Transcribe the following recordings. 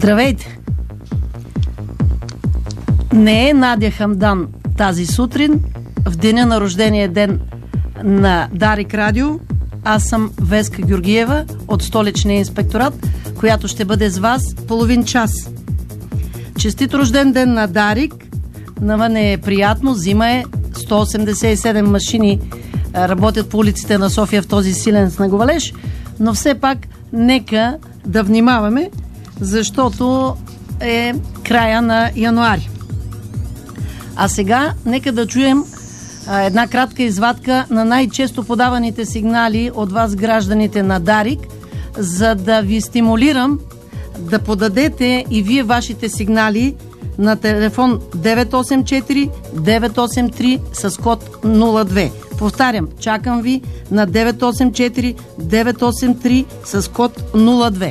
Здравейте! Не е Надя Хамдан тази сутрин, в деня на рождения ден на Дарик Радио. Аз съм Веска Георгиева от Столичния инспекторат, която ще бъде с вас половин час. Честит рожден ден на Дарик! Навън е приятно, зима е, 187 машини работят по улиците на София в този силен снеговалеж, но все пак нека да внимаваме, защото е края на януари. А сега нека да чуем една кратка извадка на най-често подаваните сигнали от вас, гражданите на Дарик, за да ви стимулирам да подадете и вие вашите сигнали на телефон 984-983 с код 02. Повтарям, чакам ви на 984-983 с код 02.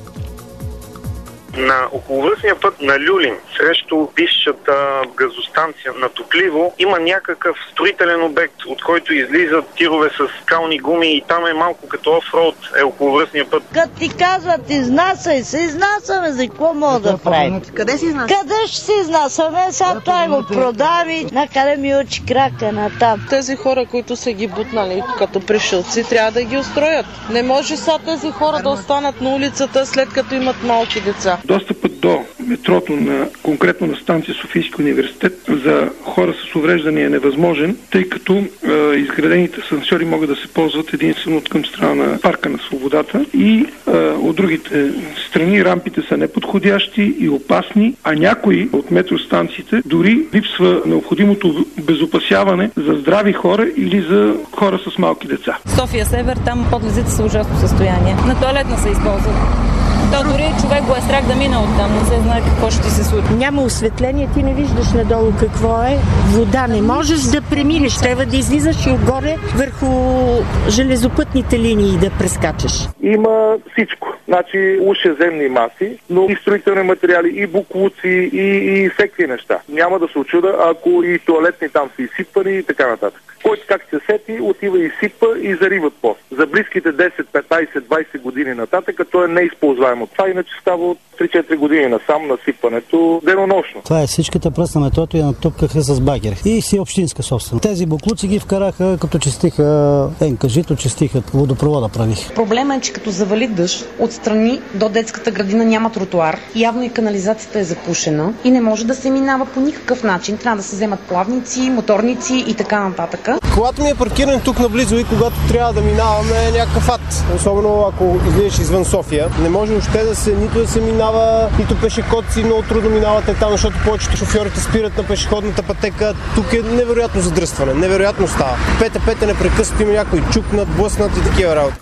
На околовръстния път на Люлин, срещу бившата газостанция на Топливо, има някакъв строителен обект, от който излизат тирове с скални гуми и там е малко като офроуд, е околовръстния път. Като ти казват изнасяй се, изнасяме, за какво мога да правим? Къде си изнасяме? Къде ще си изнасяме? Сега той го продави, накъде ми учи крака на там. Тези хора, които са ги бутнали като пришълци, трябва да ги устроят. Не може сега тези хора да останат на улицата, след като имат малки деца. Достъпът до метрото конкретно на станция Софийски университет за хора с увреждания е невъзможен, тъй като изградените асансьори могат да се ползват единствено от към страна на парка на свободата и от другите страни рампите са неподходящи и опасни, а някои от метростанциите дори липсва необходимото обезопасяване за здрави хора или за хора с малки деца. София Север, там подлезите са ужасно състояние. На тоалетна се използват. То дори човек го е страх да мина оттам, не се знае какво ще се случи. Няма осветление, ти не виждаш надолу какво е. Вода не можеш да преминеш, трябва да излизаш и отгоре върху железопътните линии да прескачаш. Има всичко. Значи ушеземни маси, но и строителни материали, и буклуци, и всеки неща. Няма да се очуда, ако и туалетни там са изсипани и така нататък. Който как се сети, отива и изсипа и зариват пост. За близките 10, 15, 20 години нататък, то е неизползваемо. Това иначе става от 3-4 години насам насипането денонощно. Това е всичката пръсна метрото я натупкаха с багер. И си общинска собственост. Тези буклуци ги вкараха, като чистиха НКЖ-то, чистиха водопровода правих. Проблема е, че като завали дъжд, отстрани до детската градина няма тротуар. Явно и канализацията е запушена и не може да се минава по никакъв начин. Трябва да се вземат плавници, моторници и така нататък. Колата ми е паркирана тук наблизо и когато трябва да минаваме е някакъв ад. Особено ако излезеш извън София. Не може още нито да се минава, нито пешеходци много трудно минават там, защото повечето шофьорите спират на пешеходната пътека. Тук е невероятно задръстване, невероятно става. Пете непрекъснато има някой чукнат, блъснат и такива работи.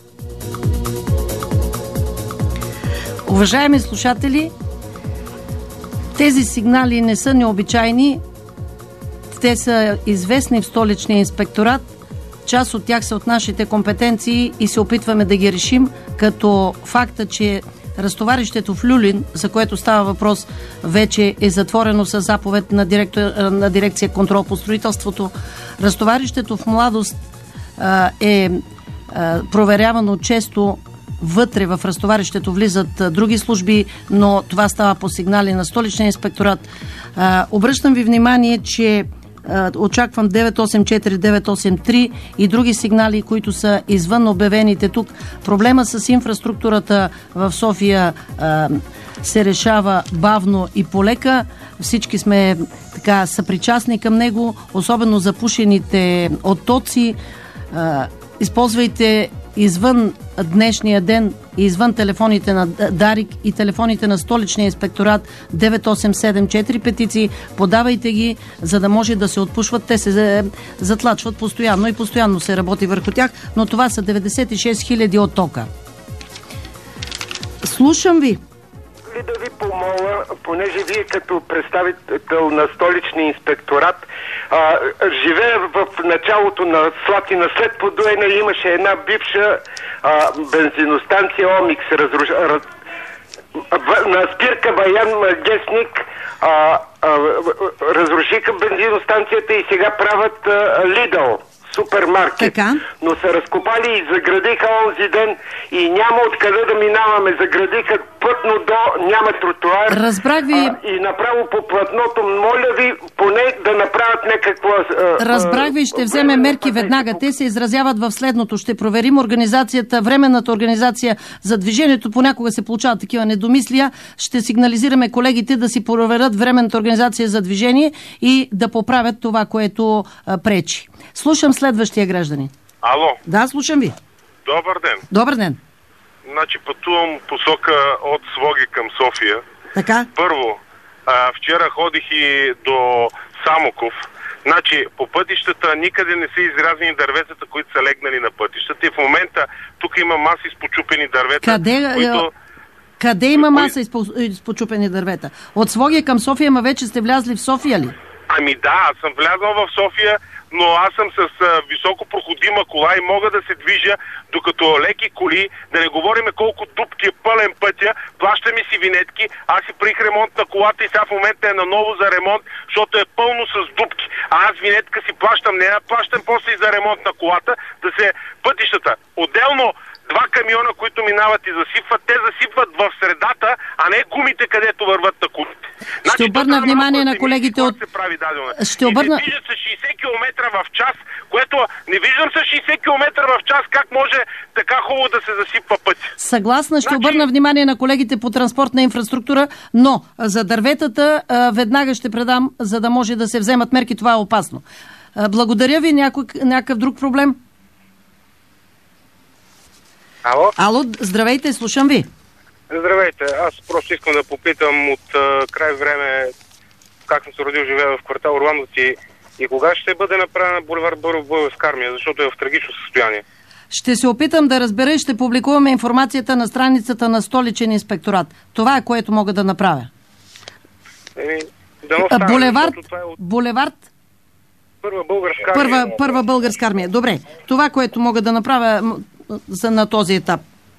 Уважаеми слушатели, тези сигнали не са необичайни. Те са известни в Столичния инспекторат. Част от тях са от нашите компетенции и се опитваме да ги решим, като факта, че разтоварището в Люлин, за което става въпрос, вече е затворено със заповед на дирекция контрол по строителството. Разтоварището в Младост е проверявано често. Вътре в разтоварището влизат други служби, но това става по сигнали на Столичния инспекторат. Обръщам ви внимание, че очаквам 984-983 и други сигнали, които са извън обявените тук. Проблема с инфраструктурата в София се решава бавно и полека. Всички сме така съпричастни към него, особено запушените оттоци. Използвайте извън днешния ден и извън телефоните на Дарик и телефоните на Столичния инспекторат 9874 петиции, подавайте ги, за да може да се отпушват. Те се затлачват постоянно и постоянно се работи върху тях, но това са 96 000 оттока. Слушам ви. Да ви помоля, понеже вие като представител на Столичния инспекторат живея в началото на Слатина, след Подуена имаше една бивша бензиностанция Омикс, на спирка Баян Магесник, разрушиха бензиностанцията и сега правят Лидъл. супермаркет. Така. Но са разкопали и заградиха онзи ден и няма откъде да минаваме. Заградиха плътно до, няма тротуар. Разбрах ви. И направо по платното, моля ви, поне да направят някаква... Разбрах ви, ще вземе мерки веднага. Те се изразяват в следното. Ще проверим организацията, временната организация за движението. Понякога се получават такива недомислия. Ще сигнализираме колегите да си проверят временната организация за движение и да поправят това, което пречи. Слушам следващия гражданин. Ало. Да, слушам ви. Добър ден. Добър ден. Значи пътувам посока от Своге към София. Така. Първо, вчера ходих и до Самоков. Значи, по пътищата никъде не са изрязани дърветата, които са легнали на пътищата. И в момента тук има маси изпочупени дървета. Къде има маса изпочупени дървета? От Своге към София, ама вече сте влязли в София ли? Ами да, аз съм влязъл в София, но аз съм с високо проходима кола и мога да се движа, докато леки коли, да не говорим колко дупки е пълен пътя, плащаме си винетки, аз си приех ремонт на колата и сега в момента е наново за ремонт, защото е пълно с дупки. А аз винетка си плащам, не я плащам после и за ремонт на колата, да се пътищата. Отделно 2 камиона, които минават и засипват, те засипват в средата, а не гумите, където върват на колите. Ще обърна внимание на колегите от... Ще обърна... И се движат с 60 км в час, което не виждам с 60 км в час как може така хубаво да се засипва път. Съгласна, ще обърна внимание на колегите по транспортна инфраструктура, но за дърветата веднага ще предам, за да може да се вземат мерки. Това е опасно. Благодаря ви. Някакъв друг проблем? Ало, здравейте, слушам ви. Здравейте, аз просто искам да попитам от край време, как съм се родил, живея в квартал Орландоци и кога ще бъде направена булевард Българска армия, защото е в трагично състояние. Ще се опитам да разбера и ще публикуваме информацията на страницата на Столичен инспекторат. Това е, което мога да направя. Булевард? Първа българска армия. Добре, това, което мога да направя на този етап.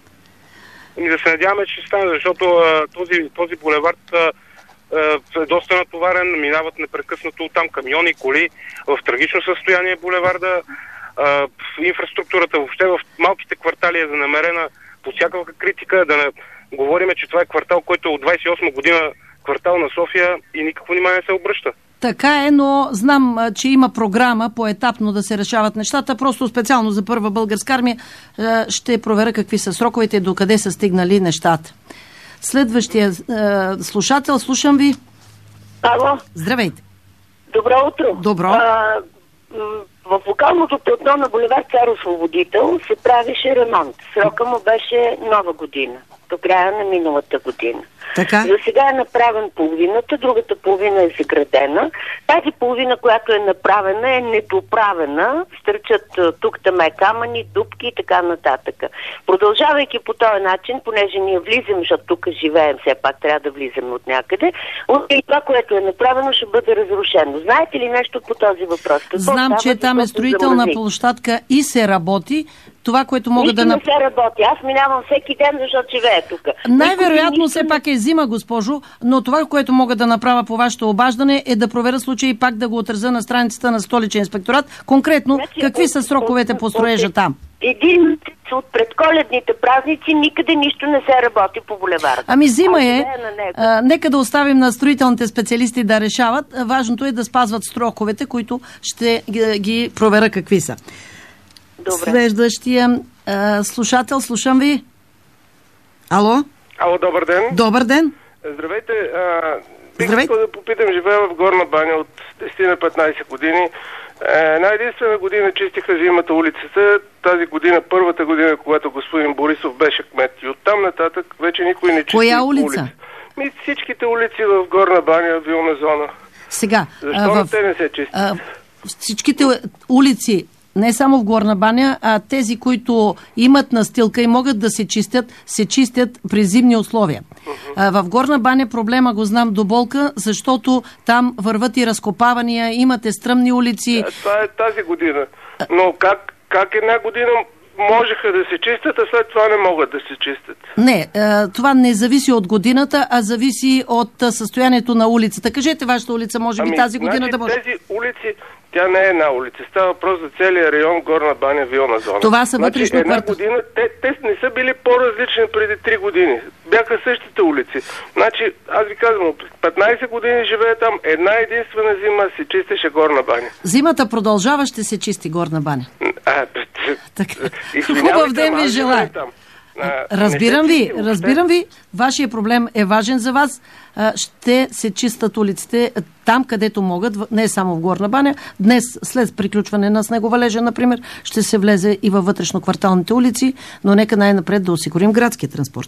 Да се надяваме, че ще стане, защото този булевард е доста натоварен, минават непрекъснато оттам камиони, коли, в трагично състояние булеварда. Инфраструктурата въобще в малките квартали е занамерена по всякаква критика, да не говорим, че това е квартал, който е от 28 година квартал на София и никакво внимание не се обръща. Така е, но знам, че има програма поетапно да се решават нещата. Просто специално за първа българска армия ще проверя какви са сроковете и докъде са стигнали нещата. Следващия слушател, слушам ви. Ало. Здравейте. Добро утро. Добро. В локалното платно на булевард Цар Освободител се правише ремонт. Срока му беше нова година, до края на миналата година. Така? За сега е направен половината, другата половина е заградена. Тази половина, която е направена, е недоправена. Стърчат тук-таме камъни, дупки и така нататък. Продължавайки по този начин, понеже ние влизаме, защото тук живеем, все пак трябва да влизаме от някъде, и това, което е направено, ще бъде разрушено. Знаете ли нещо по този въпрос? Знам, че там е строителна площадка и се работи. Това, което мога да... не се работи. Аз минавам всеки ден, защото живея тук. Най-вероятно все пак е зима, госпожо, но това, което мога да направя по вашето обаждане е да проверя случай и пак да го отразя на страницата на Столичен инспекторат. Конкретно, какви са сроковете по строежа там? Един месец от предколедните празници никъде нищо не се работи по булеварда. Ами зима е. Нека да оставим на строителните специалисти да решават. Важното е да спазват сроковете, които ще ги проверя какви са. Добре. Следващия слушател, слушам ви. Ало? Ало, добър ден. Добър ден. Здравейте. Бих искал да попитам, живея в Горна баня от 10 на 15 години. Една единствена година чистиха зимата улицата. Тази година, първата година, когато господин Борисов беше кмет. И оттам нататък вече никой не чисти. Коя улица? Всичките улици в Горна баня, вилна зона. Сега. Защо те не се чистят? Всичките улици, не само в Горна баня, а тези, които имат настилка и могат да се чистят при зимни условия. В Горна баня проблема го знам до болка, защото там върват и разкопавания, имате стръмни улици. Това е тази година. Но как една година можеха да се чистят, а след това не могат да се чистят? Не, това не зависи от годината, а зависи от състоянието на улицата. Кажете вашата улица, може би тази година да може. Тези улици Тя не е една улица. Става въпрос за целия район Горна баня, Вилна зона. Това са вътрешно една година, те не са били по-различни преди 3 години. Бяха същите улици. Значи, аз ви казвам, 15 години живея там, една единствена зима си чистеше Горна баня. Зимата продължава, ще се чисти Горна баня. Хубав ден ви желая. Разбирам ви. Вашия проблем е важен за вас. Ще се чистят улиците там, където могат, не само в Горна баня. Днес, след приключване на снеговалежа, например, ще се влезе и във вътрешно-кварталните улици, но нека най-напред да осигурим градския транспорт.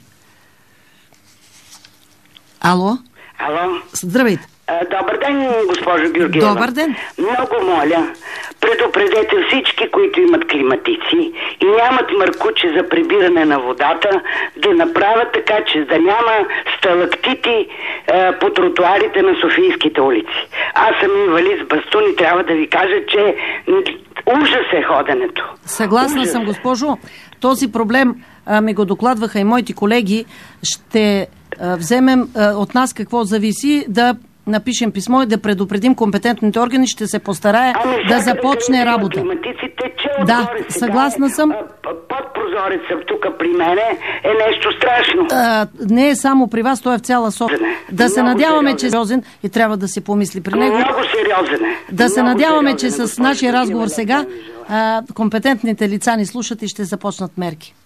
Ало? Здравейте. Добър ден, госпожо Георгиева. Добър ден. Много моля, предупредете всички, които имат климатици и нямат маркуче за прибиране на водата, да направят така, че да няма сталактити по тротуарите на софийските улици. Аз съм инвалид с бастун и трябва да ви кажа, че ужас е ходенето. Съгласна съм, госпожо. Този проблем ми го докладваха и моите колеги. Ще вземем от нас какво зависи, да напишем писмо и да предупредим компетентните органи, ще се постарая да започне работа. Да, съгласна съм. Под прозореца тук при мене е нещо страшно. Не е само при вас, той е в цяла София. Да се надяваме, че е сериозен и трябва да се помисли при него. Много сериозен е. Да се надяваме, че с нашия разговор сега компетентните лица ни слушат и ще започнат мерки.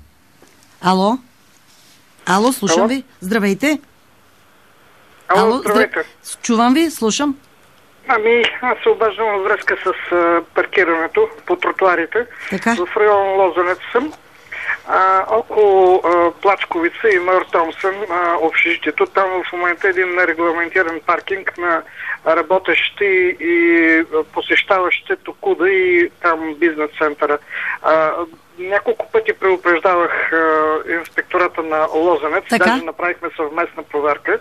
Ало, слушам ви. Здравейте. Ало, здравейте. Чувам ви, слушам. Аз се обаждам във връзка с паркирането по тротуарите. Така? В район Лозенец съм. Около Плачковица и Майор Томсън, общежитието. Там в момента е един нерегламентиран паркинг на работещи и посещаващите Токуда и там бизнес центъра. Няколко пъти предупреждавах инспектората на Лозенец, даже направихме съвместна проверка.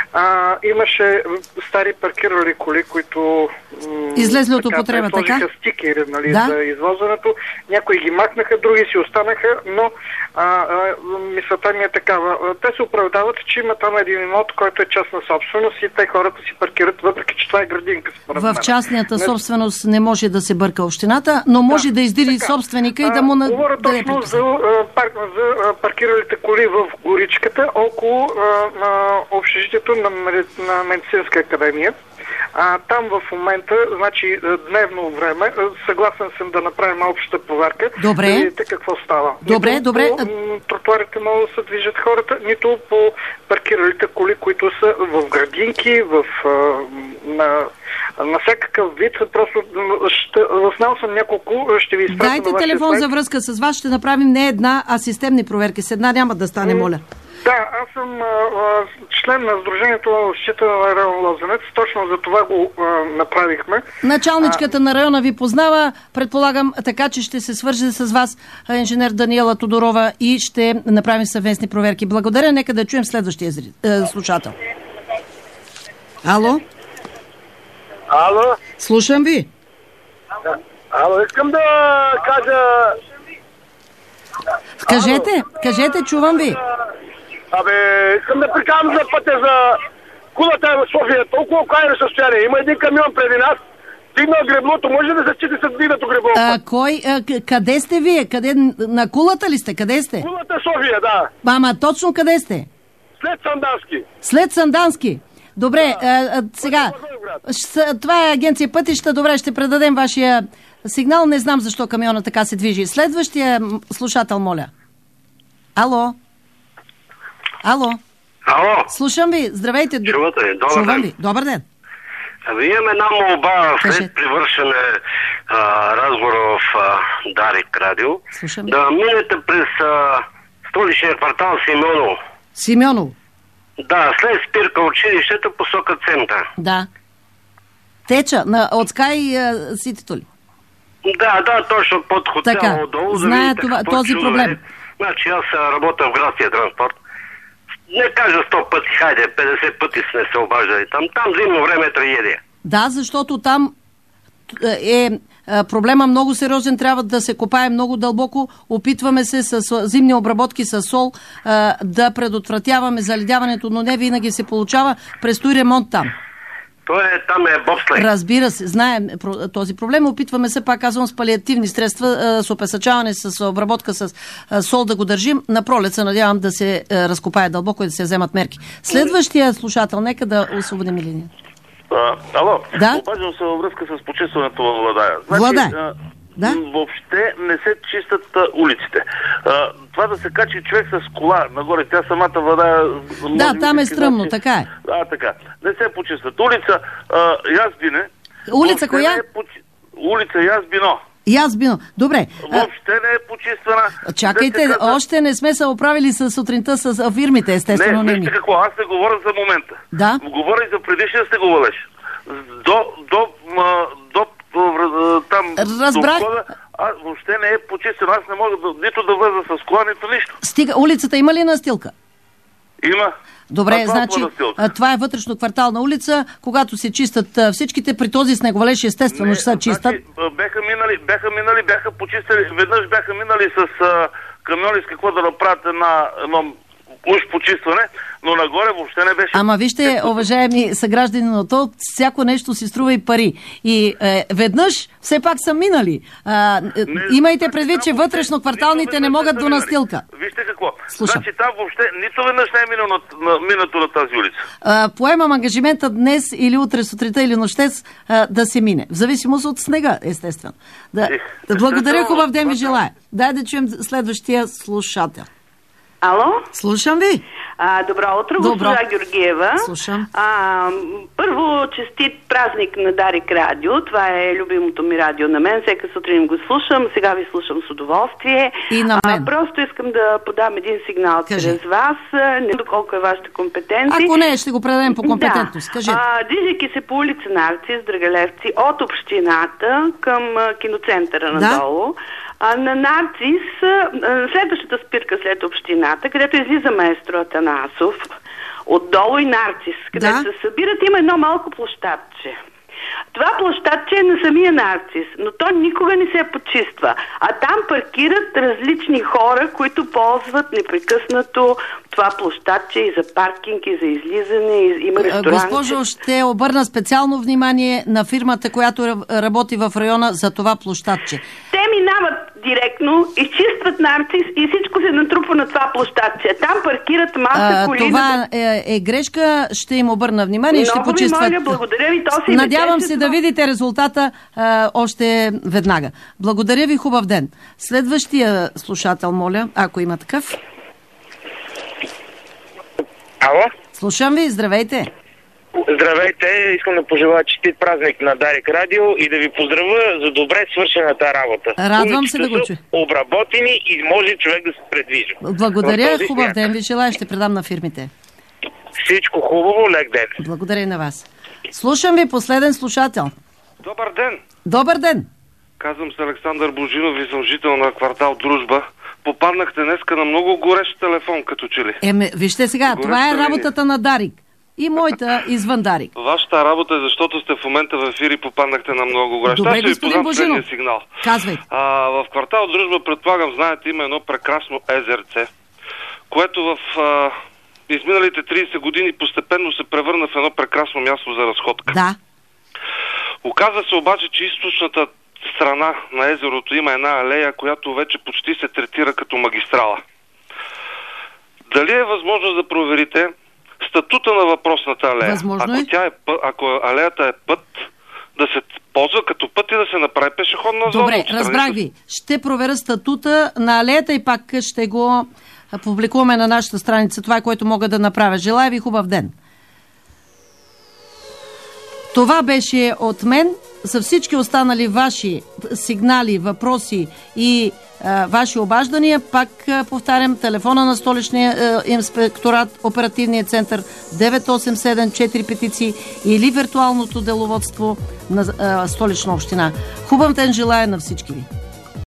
Имаше стари паркирали коли, които излезли от употреба, сложиха стикери, за извозването. Някои ги махнаха, други си останаха, но мисълта ми е такава. Те се оправдават, че има там един имот, който е частна собственост и те хората си паркират, въпреки че това е градинка. В частната собственост не може да се бърка общината, но може да издири собственика и да му говоря точно за паркиралите коли в горичката около общежитието на Медицинска академия. Там в момента, значи дневно време, съгласен съм да направим общата проверка. Добре. Да видите какво става. Добре. Тротуарите могат да се движат хората, нито по паркиралите коли, които са в градинки, на всякакъв вид. Просто знал съм няколко, ще ви изпратя. Дайте телефон за връзка с вас, ще направим не една, а системни проверки. С една няма да стане, моля. Да, аз съм член на Сдружението на защита на район Лозенец. Точно за това го направихме. Началничката на района ви познава, предполагам, така че ще се свърже с вас инженер Даниела Тодорова и ще направим съвместни проверки. Благодаря, нека да чуем следващия слушател. Ало? Слушам ви. Искам да кажа... Кажете, чувам ви. Искам да прикажам за пътя за кулата в София. Толкова крайно състояние. Има един камион преди нас. Дигнал греблото. Може да се чити с дигнато гребло. Къде сте вие? На кулата ли сте? Къде сте? Кулата София, да. Ама точно къде сте? След Сандански. След Сандански. Добре, сега. Това е агенция Пътища. Добре, ще предадем вашия сигнал. Не знам защо камиона така се движи. Следващия слушател, моля. Ало? Слушам ви. Здравейте. Чувате ли? Добър ден. Добър ден. Имам една молба след привършене разговора в Дарик Радио. Да минете през столичния квартал Симеоново. Да, след спирка училището посока център. Да. Теча от Скай Ситито ли? Да, точно под хотела отдолу. Знае този проблем. Значи аз работя в градския транспорт. Не кажа 100 пъти, хайде, 50 пъти сме се обаждали там. Там зимно време е трагедия. Да, защото там е проблема много сериозен, трябва да се копае много дълбоко. Опитваме се с зимни обработки с сол да предотвратяваме заледяването, но не винаги се получава. Предстои ремонт там. Там е бобслей. Разбира се, знаем този проблем. Опитваме се, пак казвам, с палиативни средства, с опесъчаване, с обработка с сол да го държим. На пролет се надявам да се разкопае дълбоко и да се вземат мерки. Следващия слушател, нека да освободим линията. Ало, да? Обаждам се във връзка с почистването във Владая. Владай. Да? Въобще не се чистят улиците. Това да се качи човек с кола нагоре, тя самата Владая... Да, там е стръмно, така е. Така. Не се почистват. Улица Язбине... Улица коя? Улица Язбино. Язбино. Добре. Въобще не е почиствана. Чакайте, още не сме се оправили с сутринта с фирмите, естествено. Не, вижте какво, аз не говоря за момента. Да? Говоря и за предишния сте го валеш. Там разбрах. До входа, въобще не е почистено. Аз не мога нито да влеза с кола, нито нищо. Стига, улицата има ли настилка? Има. Добре, значи това е вътрешно-квартална улица, когато се чистят всичките, при този снеговалеж естествено ще се чистят. Бяха почистили, веднъж бяха минали с камиони с какво да направят едно уж почистване, но нагоре въобще не беше... Ама вижте, уважаеми съграждани, но то всяко нещо си струва и пари. И веднъж все пак са минали. Имайте предвид, че вътрешно-кварталните не могат до настилка. Вижте какво. Слушам. Значи там въобще нито веднъж не е минато на тази улица. Поемам ангажимента днес или утре сутринта или нощес да се мине. В зависимост от снега, естествено. Благодаря, хубав ден ви желая. Дай да чуем следващия слушател. Ало? Слушам ви. Добро утро, госпожа Георгиева. Слушам. Първо, честит празник на Дарик Радио. Това е любимото ми радио на мен. Всека сутрин го слушам. Сега ви слушам с удоволствие. И на мен. Просто искам да подам един сигнал чрез вас. Не доколко е вашата компетенция. Ако не, ще го предадем по компетентност. Кажете. Движейки се по улица Нарцис, Драгалевци, от общината към киноцентъра надолу, на Нарцис, следващата спирка след общината, където излиза маестро Атанасов, отдолу и Нарцис, където се събират, има едно малко площадче. Това площадче е на самия Нарцис, но то никога не се почиства. А там паркират различни хора, които ползват непрекъснато това площадче и за паркинг, и за излизане, и има ресторанти. Госпожо, ще обърна специално внимание на фирмата, която работи в района за това площадче. Те минават директно, изчистват Нарцис и всичко се натрупва на това площадче. Там паркират маса коли. Това е грешка, ще им обърна внимание и ще почистват. Много ви моля, благодаря ви. Надявам се да видите резултата още веднага. Благодаря ви, хубав ден. Следващия слушател, моля, ако има такъв. Ало? Слушам ви, здравейте. Здравейте, искам да пожелая честит празник на Дарик Радио и да ви поздравя за добре свършената работа. Радвам се да го чуя. Обработени и може човек да се предвижи. Благодаря, хубав ден ви желая, ще предам на фирмите. Всичко хубаво, лек ден. Благодаря и на вас. Слушам ви, последен слушател. Добър ден. Добър ден. Казвам се Александър Божинов и съм жител на квартал Дружба. Попаднахте днеска на много горещ телефон, като че ли. Вижте сега, това е работата на Дарик. И моята извън Дарик. Вашата работа е, защото сте в момента в ефир и попаднахте на много горещ. Добре, господин Божинов. Сигнал. Казвай. В квартал Дружба, предполагам, знаете, има едно прекрасно езерце, което в изминалите 30 години постепенно се превърна в едно прекрасно място за разходка. Да. Оказва се обаче, че източната страна на езерото има една алея, която вече почти се третира като магистрала. Дали е възможно да проверите статута на въпросната алея? Възможно е. Ако алеята е път, да се ползва като път и да се направи пешеходна зона. Добре, разбрах ви. Ще проверя статута на алеята и пак ще го публикуваме на нашата страница. Това е, което мога да направя. Желая ви хубав ден. Това беше от мен. За всички останали ваши сигнали, въпроси и ваши обаждания, пак повтарям, телефона на Столичния инспекторат, оперативния център 987-4 петиции или виртуалното деловодство на Столична община. Хубав ден желая на всички ви!